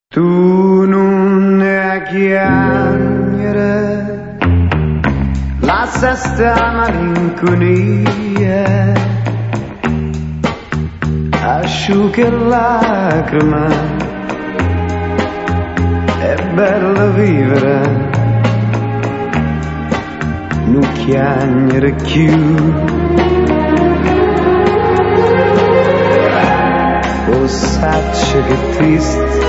Tu non ne chiamare lascia sta malinconia, asciuga lacrima, è bello vivere, non chiamare più. Lo saccio che triste